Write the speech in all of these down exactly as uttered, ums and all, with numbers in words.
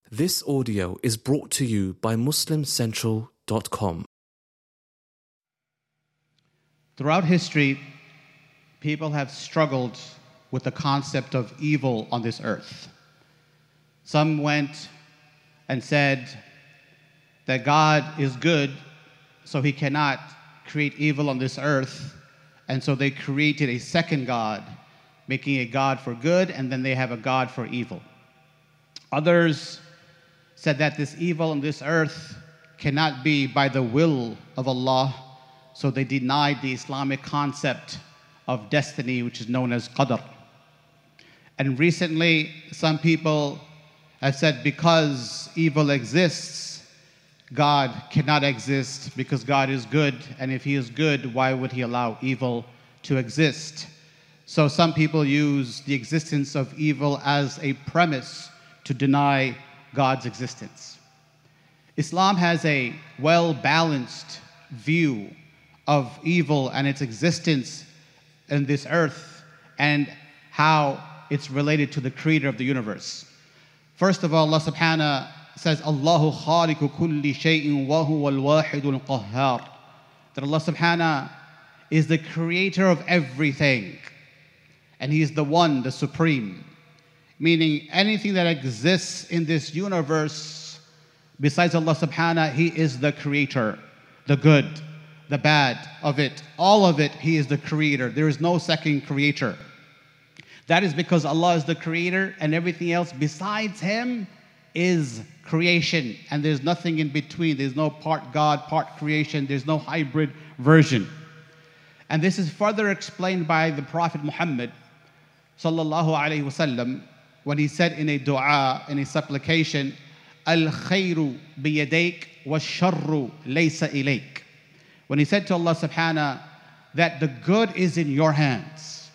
This audio is brought to you by Muslim Central dot com. Throughout history, people have struggled with the concept of evil on this earth. Some went and said that God is good, so he cannot create evil on this earth, and so they created a second God, making a God for good, and then they have a God for evil. Others said that this evil on this earth cannot be by the will of Allah, so they denied the Islamic concept of destiny, which is known as qadr. And recently, some people have said because evil exists, God cannot exist because God is good, and if he is good, why would he allow evil to exist? So some people use the existence of evil as a premise to deny God's existence. Islam has a well-balanced view of evil and its existence in this earth and how it's related to the creator of the universe. First of all, Allah subhanahu says, Allahu khaliqu kulli shay'in wa huwa al-wahidul qahhar. That Allah subhanahu is the creator of everything, and he is the one, the supreme. Meaning anything that exists in this universe besides Allah subhanahu, he is the creator, the good, the bad of it. All of it, he is the creator. There is no second creator. That is because Allah is the creator and everything else besides him is creation. And there's nothing in between. There's no part God, part creation. There's no hybrid version. And this is further explained by the Prophet Muhammad sallallahu alayhi wasallam, when he said in a dua, in a supplication, Al-khayru biyadayk wa-sharru laysa ilayk. When he said to Allah subhanahu that the good is in your hands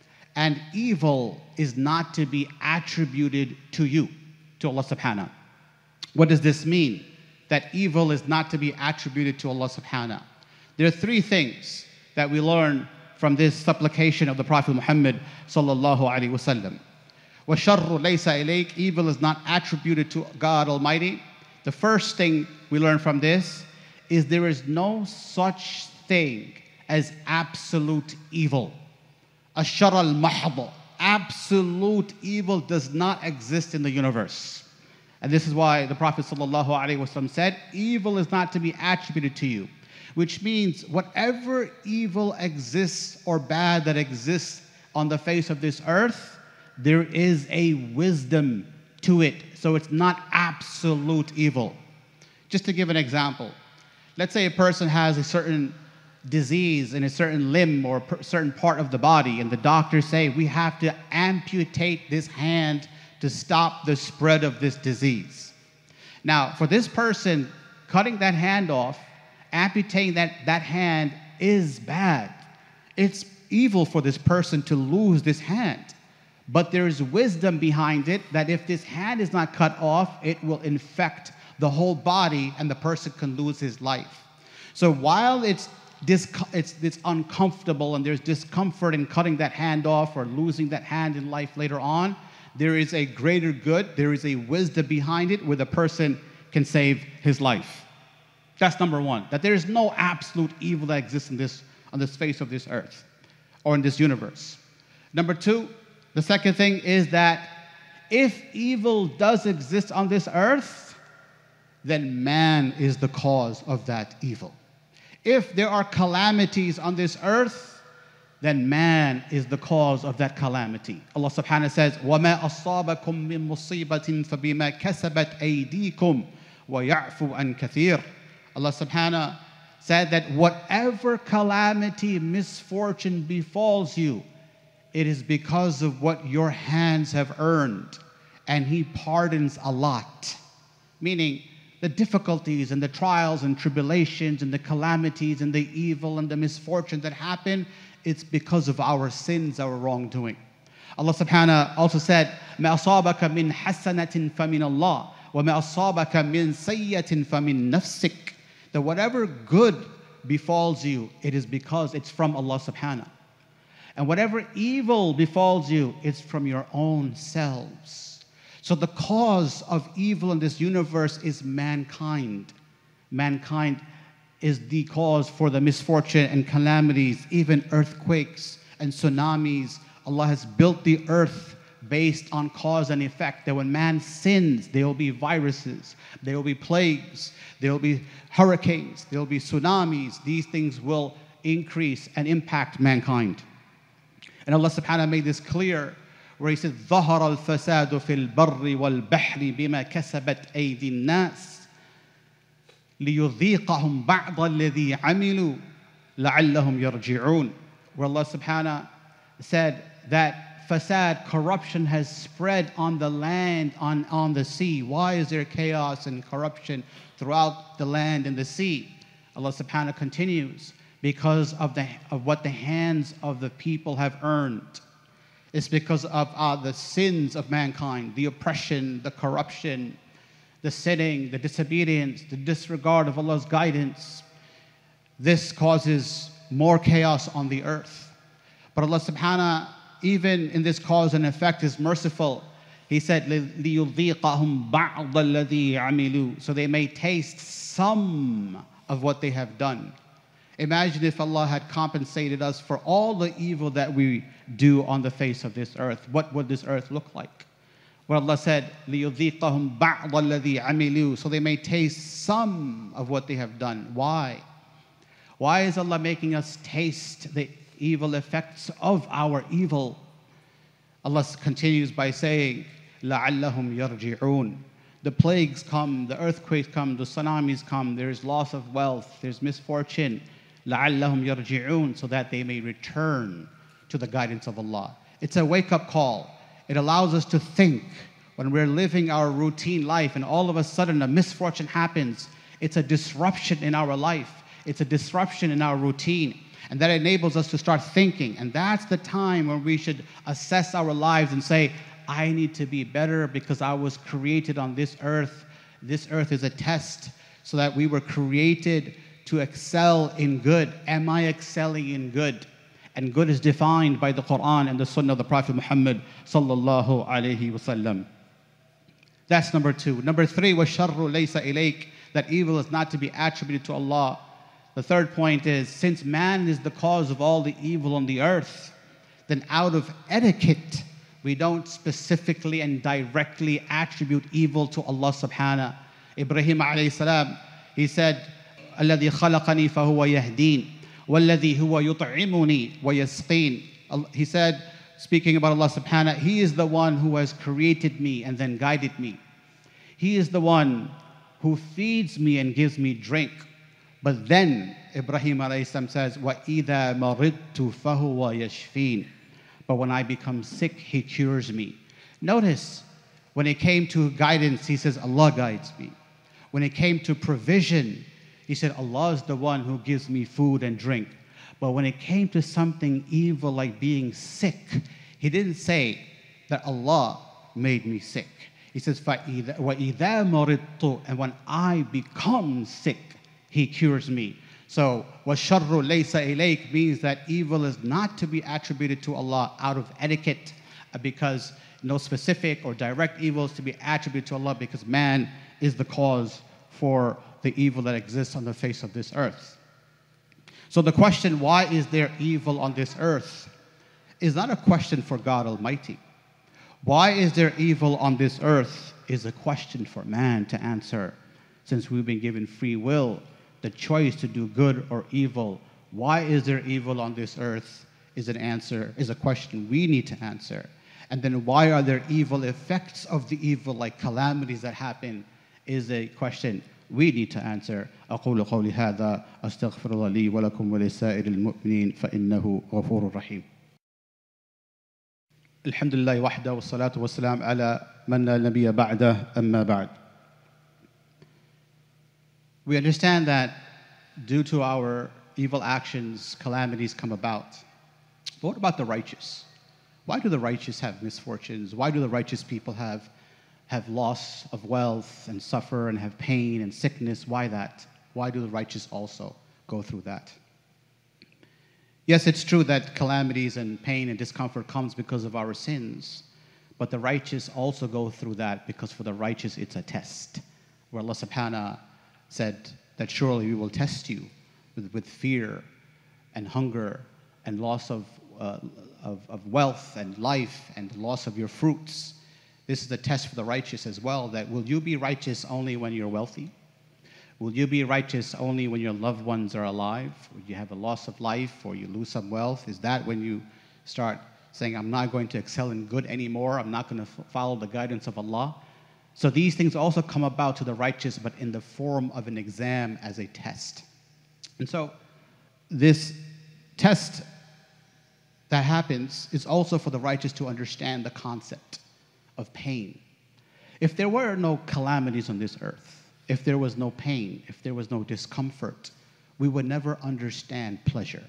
and evil is not to be attributed to you, to Allah subhanahu. What does this mean? That evil is not to be attributed to Allah subhanahu. There are three things that we learn from this supplication of the Prophet Muhammad sallallahu alaihi wasallam. وَشَرُّ لَيْسَ إِلَيْكَ. Evil is not attributed to God Almighty. The first thing we learn from this is there is no such thing as absolute evil. الشر المحض. Absolute evil does not exist in the universe. And this is why the Prophet ﷺ said, evil is not to be attributed to you. Which means whatever evil exists or bad that exists on the face of this earth, there is a wisdom to it. So it's not absolute evil. Just to give an example, let's say a person has a certain disease in a certain limb or a certain part of the body, and the doctors say we have to amputate this hand to stop the spread of this disease. Now, for this person, cutting that hand off, amputating that, that hand is bad. It's evil for this person to lose this hand. But there is wisdom behind it that if this hand is not cut off, it will infect the whole body and the person can lose his life. So while it's, dis- it's, it's uncomfortable and there's discomfort in cutting that hand off or losing that hand in life later on, there is a greater good, there is a wisdom behind it where the person can save his life. That's number one, that there is no absolute evil that exists in this, on the face of this earth or in this universe. Number two, the second thing is that if evil does exist on this earth, then man is the cause of that evil. If there are calamities on this earth, then man is the cause of that calamity. Allah subhanahu says, وَمَا أَصَابَكُم مِّن مُّصِيبَةٍ فَبِمَا كَسَبَتْ أَيْدِيكُمْ وَيَعْفُو عَنْ كَثِيرٍ. Allah subhanahu said that whatever calamity, misfortune befalls you, it is because of what your hands have earned, and he pardons a lot. Meaning, the difficulties and the trials and tribulations and the calamities and the evil and the misfortune that happen, it's because of our sins, our wrongdoing. Allah subhanahu also said, مَا أَصَابَكَ مِنْ حَسَنَةٍ فَمِنَ اللَّهِ وَمَا أَصَابَكَ مِنْ سَيِّئَةٍ فَمِنْ نَفْسِكَ. That whatever good befalls you, it is because it's from Allah subhanahu. And whatever evil befalls you, it's from your own selves. So the cause of evil in this universe is mankind. Mankind is the cause for the misfortune and calamities, even earthquakes and tsunamis. Allah has built the earth based on cause and effect, that when man sins, there will be viruses, there will be plagues, there will be hurricanes, there will be tsunamis. These things will increase and impact mankind. And Allah subhanahu wa ta'ala made this clear where He said, ظَهَرَ الْفَسَادُ فِي الْبَرِّ وَالْبَحْرِ بِمَا كَسَبَتْ أَيْدِي النَّاسِ لِيُذِيقَهُمْ بَعْضَ الَّذِي عَمِلُوا لَعَلَّهُمْ يَرْجِعُونَ. Where Allah subhanahu wa ta'ala said that fasad, corruption has spread on the land, on, on the sea. Why is there chaos and corruption throughout the land and the sea? Allah subhanahu wa ta'ala continues, because of, the, of what the hands of the people have earned. It's because of uh, the sins of mankind, the oppression, the corruption, the sinning, the disobedience, the disregard of Allah's guidance. This causes more chaos on the earth. But Allah subhanahu wa ta'ala, even in this cause and effect, is merciful. He said, لِيُذِيقَهُمْ بَعْضَ الَّذِي عَمِلُوا, so they may taste some of what they have done. Imagine if Allah had compensated us for all the evil that we do on the face of this earth. What would this earth look like? Where Allah said, لِيُذِيقَهُمْ بَعْضَ الَّذِي عَمِلُوا, so they may taste some of what they have done. Why? Why is Allah making us taste the evil effects of our evil? Allah continues by saying, لَعَلَّهُمْ يَرْجِعُونَ. The plagues come, the earthquakes come, the tsunamis come, there's loss of wealth, there's misfortune. لَعَلَّهُمْ يَرْجِعُونَ, so that they may return to the guidance of Allah. It's a wake-up call. It allows us to think when we're living our routine life and all of a sudden a misfortune happens. It's a disruption in our life. It's a disruption in our routine. And that enables us to start thinking. And that's the time when we should assess our lives and say, I need to be better because I was created on this earth. This earth is a test so that we were created to excel in good. Am I excelling in good? And good is defined by the Quran and the Sunnah of the Prophet Muhammad sallallahu alaihi wasallam. That's number two. Number three, وَالشَّرُّ لَيْسَ إِلَيْكَ, that evil is not to be attributed to Allah. The third point is, since man is the cause of all the evil on the earth, then out of etiquette, we don't specifically and directly attribute evil to Allah subhanahu. Ibrahim alayhi salam, he said, الَّذِي خَلَقَنِي فَهُوَ يَهْدِينَ وَالَّذِي هُوَ يُطْعِمُنِي وَيَسْقِينَ. He said, speaking about Allah subhanahu, He is the one who has created me and then guided me. He is the one who feeds me and gives me drink. But then Ibrahim alayhi salam says, وَإِذَا مَرِضْتُ فَهُوَ يَشْفِينَ. But when I become sick, He cures me. Notice, when it came to guidance, He says, Allah guides me. When it came to provision, He said, Allah is the one who gives me food and drink. But when it came to something evil like being sick, He didn't say that Allah made me sick. He says, وَإِذَا مَرِضْتُ, and when I become sick, He cures me. So, وَالشَّرُّ لَيْسَ إِلَيْكَ means that evil is not to be attributed to Allah out of etiquette, because no specific or direct evil is to be attributed to Allah, because man is the cause for the evil that exists on the face of this earth. So the question, why is there evil on this earth, is not a question for God Almighty. Why is there evil on this earth is a question for man to answer. Since we've been given free will, the choice to do good or evil, why is there evil on this earth is an answer, is a question we need to answer. And then why are there evil effects of the evil, like calamities that happen, is a question we need to answer. أقول قولي هذا أستغفر الله لي ولكم ولسائر المؤمنين فإنه غفور رحيم. الحمد لله وحده والصلاة والسلام على من لا نبي بعده أما بعد. We understand that due to our evil actions, calamities come about. But what about the righteous? Why do the righteous have misfortunes? Why do the righteous people have have loss of wealth and suffer and have pain and sickness? Why that? Why do the righteous also go through that? Yes, it's true that calamities and pain and discomfort comes because of our sins. But the righteous also go through that, because for the righteous it's a test. Where Allah subhanahu said that surely we will test you with, with fear and hunger and loss of, uh, of, of wealth and life and loss of your fruits. This is the test for the righteous as well, that will you be righteous only when you're wealthy? Will you be righteous only when your loved ones are alive? Or you have a loss of life, or you lose some wealth? Is that when you start saying, I'm not going to excel in good anymore, I'm not going to follow the guidance of Allah? So these things also come about to the righteous, but in the form of an exam as a test. And so this test that happens is also for the righteous to understand the concept of pain. If there were no calamities on this earth, if there was no pain, if there was no discomfort, we would never understand pleasure.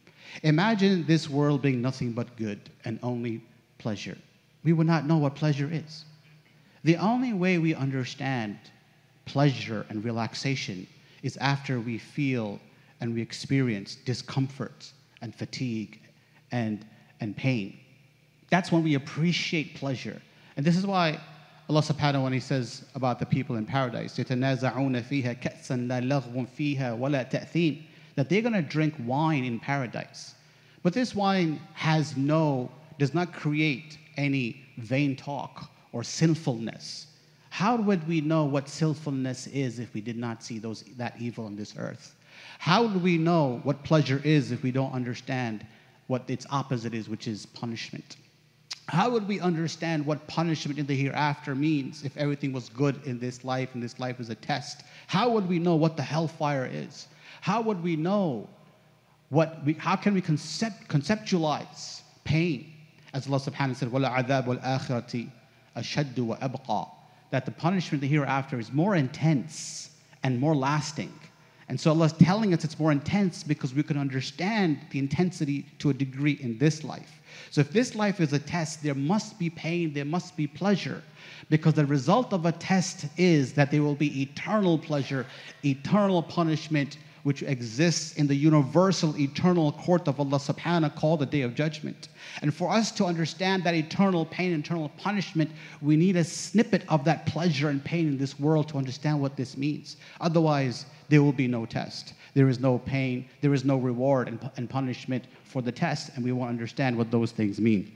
Imagine this world being nothing but good and only pleasure. We would not know what pleasure is. The only way we understand pleasure and relaxation is after we feel and we experience discomfort and fatigue and, and pain. That's when we appreciate pleasure. And this is why Allah subhanahu, when He says about the people in paradise, يَتَنَازَعُونَ فِيهَا كَأْسًا لَا لَغْوٌ فِيهَا وَلَا تَأْثِيمٌ, that they're going to drink wine in paradise. But this wine has no, does not create any vain talk or sinfulness. How would we know what sinfulness is if we did not see those, that evil on this earth? How do we know what pleasure is if we don't understand what its opposite is, which is punishment? How would we understand what punishment in the hereafter means if everything was good in this life and this life is a test? How would we know what the hellfire is? How would we know what we, how can we concept, conceptualize pain? As Allah subhanahu said, وَلَعَذَابُ الْآخِرَةِ أَشَدُّ وَأَبْقَى, that the punishment in the hereafter is more intense and more lasting. And so Allah is telling us it's more intense because we can understand the intensity to a degree in this life. So if this life is a test, there must be pain, there must be pleasure, because the result of a test is that there will be eternal pleasure, eternal punishment, which exists in the universal eternal court of Allah subhanahu called the Day of Judgment. And for us to understand that eternal pain, eternal punishment, we need a snippet of that pleasure and pain in this world to understand what this means. Otherwise, there will be no test. There is no pain, there is no reward and, and punishment for the test, and we won't understand what those things mean.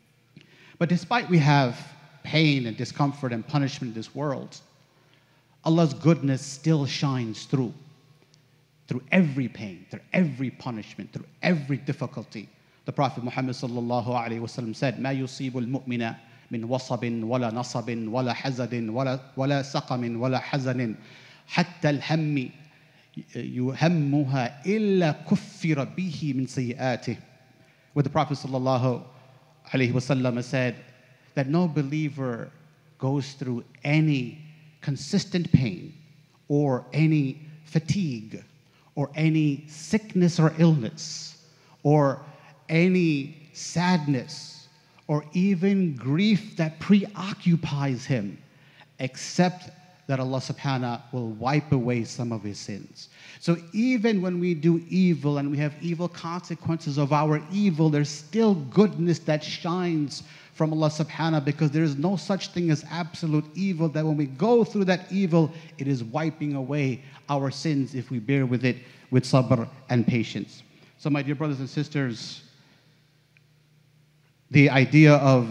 But despite we have pain and discomfort and punishment in this world, Allah's goodness still shines through. Through every pain, through every punishment, through every difficulty. The Prophet Muhammad sallallahu alaihi wasallam said, "Ma yusibu al-mu'mina min wasabin wala nasabin wala hazadin wala wala saqamin wala hazanin hatta al-hammi yuhammuha illa kuffira bihi min sayyi'atih." Where the Prophet sallallahu alaihi wasallam said that no believer goes through any consistent pain or any fatigue or any sickness or illness, or any sadness, or even grief that preoccupies him, except that Allah subhanahu will wipe away some of his sins. So even when we do evil and we have evil consequences of our evil, there's still goodness that shines from Allah subhanahu, because there is no such thing as absolute evil, that when we go through that evil, it is wiping away our sins if we bear with it with sabr and patience. So my dear brothers and sisters, the idea of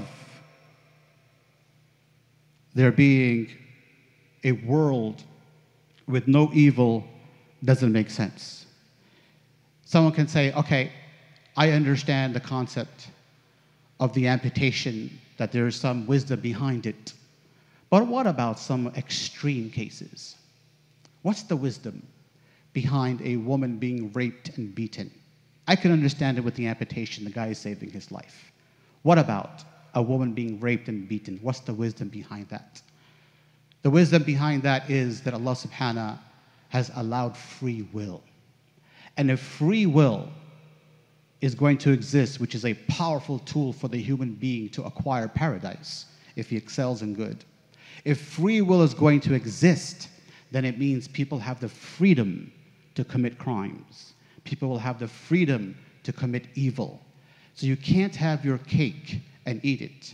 there being a world with no evil doesn't make sense. Someone can say, okay, I understand the concept of the amputation, that there is some wisdom behind it. But what about some extreme cases? What's the wisdom behind a woman being raped and beaten? I can understand it with the amputation, the guy is saving his life. What about a woman being raped and beaten? What's the wisdom behind that? The wisdom behind that is that Allah subhanahu has allowed free will. And if free will is going to exist, which is a powerful tool for the human being to acquire paradise if he excels in good. If free will is going to exist, then it means people have the freedom to commit crimes. People will have the freedom to commit evil. So you can't have your cake and eat it.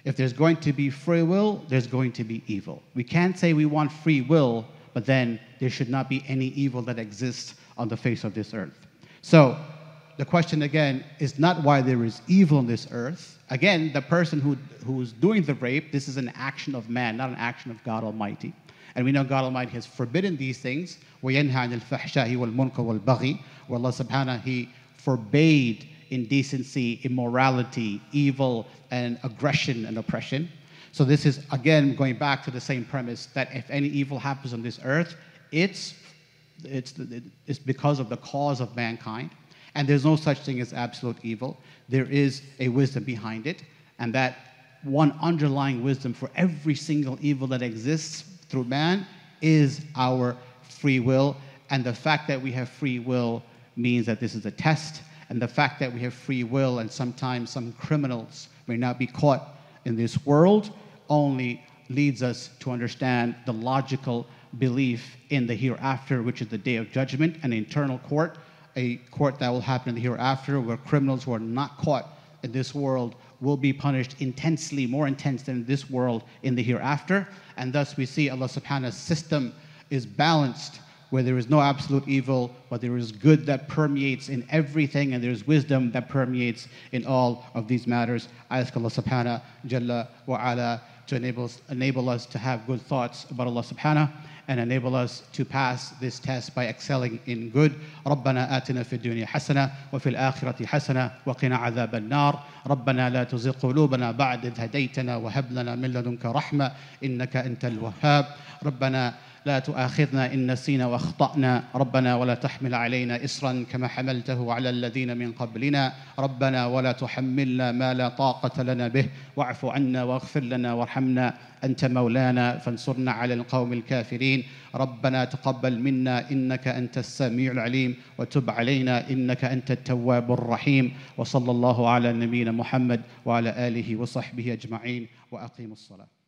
If there's going to be free will, there's going to be evil. We can't say we want free will, but then there should not be any evil that exists on the face of this earth. So the question again is not why there is evil on this earth. Again, the person who who's doing the rape, this is an action of man, not an action of God Almighty. And we know God Almighty has forbidden these things. وَيَنْهَى عَنِ الْفَحْشَاءِ وَالْمُنكَرِ وَالْبَغْيِ. Where Allah subhanahu, He forbade indecency, immorality, evil, and aggression and oppression. So this is, again, going back to the same premise that if any evil happens on this earth, it's, it's, it's because of the cause of mankind. And there's no such thing as absolute evil. There is a wisdom behind it. And that one underlying wisdom for every single evil that exists through man is our free will. And the fact that we have free will means that this is a test. And the fact that we have free will and sometimes some criminals may not be caught in this world only leads us to understand the logical belief in the hereafter, which is the day of judgment, an eternal court, a court that will happen in the hereafter where criminals who are not caught in this world will be punished intensely, more intense than this world in the hereafter. And thus we see Allah subhanahu's system is balanced, where there is no absolute evil, but there is good that permeates in everything, and there is wisdom that permeates in all of these matters. I ask Allah subhanahu jalla wa ala to enable, enable us to have good thoughts about Allah subhanahu, and enable us to pass this test by excelling in good. ربنا آتنا في الدنيا حسنة وفي الآخرة حسنة وقنا عذاب النار. ربنا لا تزغ قلوبنا بعد إذ هديتنا وهب لنا من لدنك رحمة إنك أنت الوهاب. ربنا لا تؤاخذنا إن نسينا واخطأنا. ربنا ولا تحمل علينا إصرا كما حملته على الذين من قبلنا. ربنا ولا تحملنا ما لا طاقة لنا به واعف عنا واغفر لنا وارحمنا أنت مولانا فانصرنا على القوم الكافرين. ربنا تقبل منا إنك أنت السميع العليم وتب علينا إنك أنت التواب الرحيم. وصلى الله على نبينا محمد وعلى آله وصحبه أجمعين وأقيموا الصلاة.